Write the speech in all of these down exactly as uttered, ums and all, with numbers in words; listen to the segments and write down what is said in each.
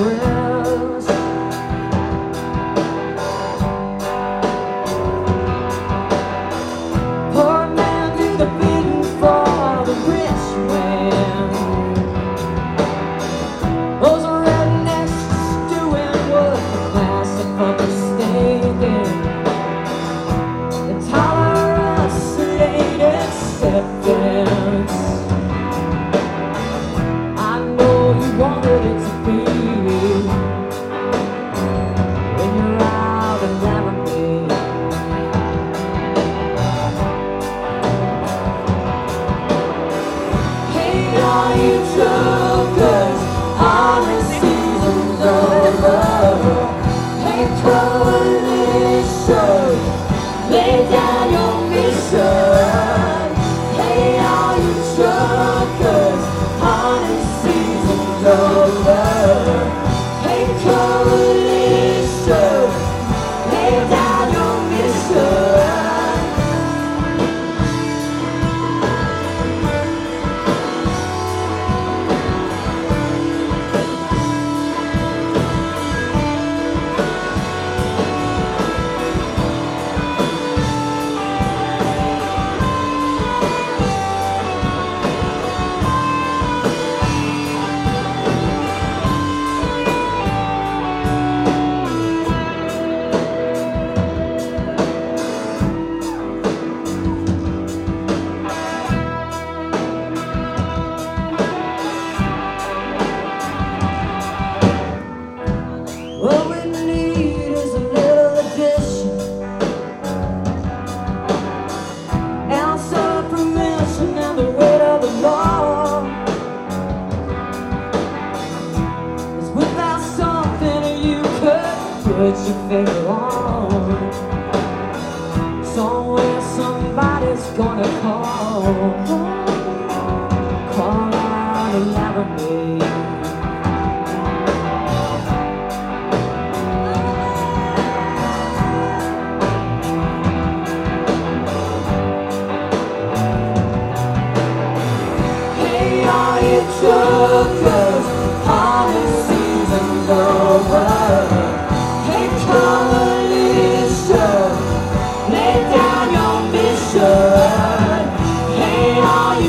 rest. Poor man do the bidding for the rich man. Those rednecks doing what the classic for mistaken. Intolerance and acceptance. I know you wanted it to be when you're out and never me. Hey, all you jokers, honest season's over. Hey, coalition, lay down your mission. Hey, all you jokers, honest season's over. Hey, coalition, lay down your mission. What we need is a little addition, ounce of permission and the weight of the law. 'Cause without something you could put your finger on, somewhere somebody's gonna call, call out and never me. Jokers, honest season's over. Hey, coalition, lay down your mission. Hey, all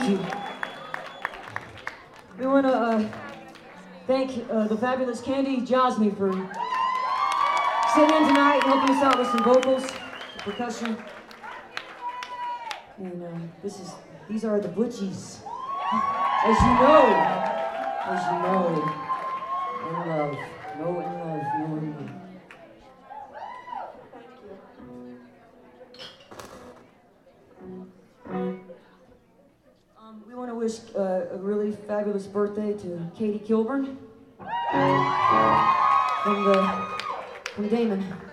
you. We want to uh, thank uh, the fabulous Candy Josmy for sitting in tonight and helping us out with some vocals, percussion. And uh, this is, these are the Butchies. As you know, as you know, in love, know in love, know in love. Um, we want to wish uh, a really fabulous birthday to Katie Kilburn from the from Damon.